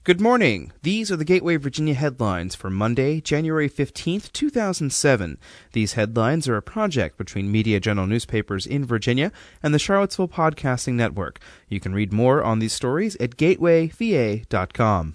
Good morning. These are the Gateway Virginia headlines for Monday, January 15th, 2007. These headlines are a project between Media General Newspapers in Virginia and the Charlottesville Podcasting Network. You can read more on these stories at gatewayva.com.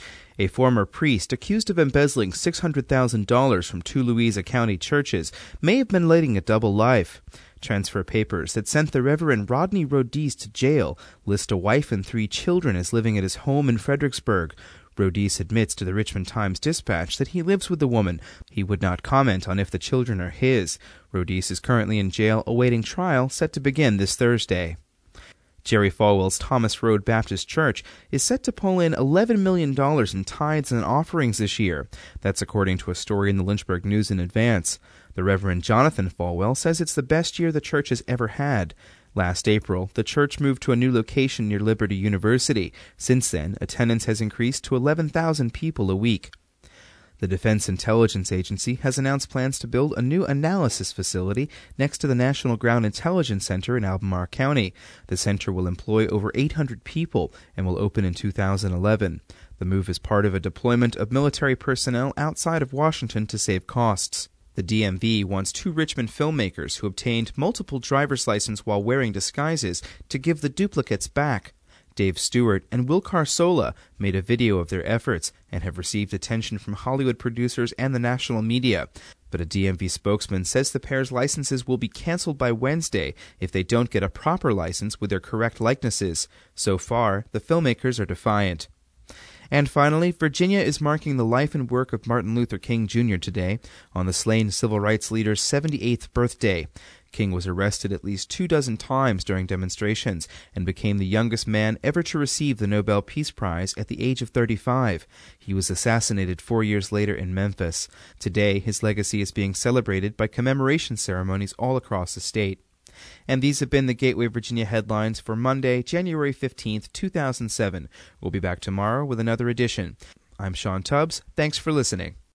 A former priest accused of embezzling $600,000 from two Louisa County churches may have been leading a double life. Transfer papers that sent the Reverend Rodney Rodice to jail list a wife and 3 children as living at his home in Fredericksburg. Rodice admits to the Richmond Times-Dispatch that he lives with the woman. He would not comment on if the children are his. Rodice is currently in jail awaiting trial set to begin this Thursday. Jerry Falwell's Thomas Road Baptist Church is set to pull in $11 million in tithes and offerings this year. That's according to a story in the Lynchburg News in Advance. The Reverend Jonathan Falwell says it's the best year the church has ever had. Last April, the church moved to a new location near Liberty University. Since then, attendance has increased to 11,000 people a week. The Defense Intelligence Agency has announced plans to build a new analysis facility next to the National Ground Intelligence Center in Albemarle County. The center will employ over 800 people and will open in 2011. The move is part of a deployment of military personnel outside of Washington to save costs. The DMV wants 2 Richmond filmmakers who obtained multiple driver's licenses while wearing disguises to give the duplicates back. Dave Stewart and Will Carsola made a video of their efforts and have received attention from Hollywood producers and the national media. But a DMV spokesman says the pair's licenses will be canceled by Wednesday if they don't get a proper license with their correct likenesses. So far, the filmmakers are defiant. And finally, Virginia is marking the life and work of Martin Luther King Jr. today, on the slain civil rights leader's 78th birthday. King was arrested at least 24 times during demonstrations and became the youngest man ever to receive the Nobel Peace Prize at the age of 35. He was assassinated 4 years later in Memphis. Today, his legacy is being celebrated by commemoration ceremonies all across the state. And these have been the Gateway Virginia headlines for Monday, January 15th, 2007. We'll be back tomorrow with another edition. I'm Sean Tubbs. Thanks for listening.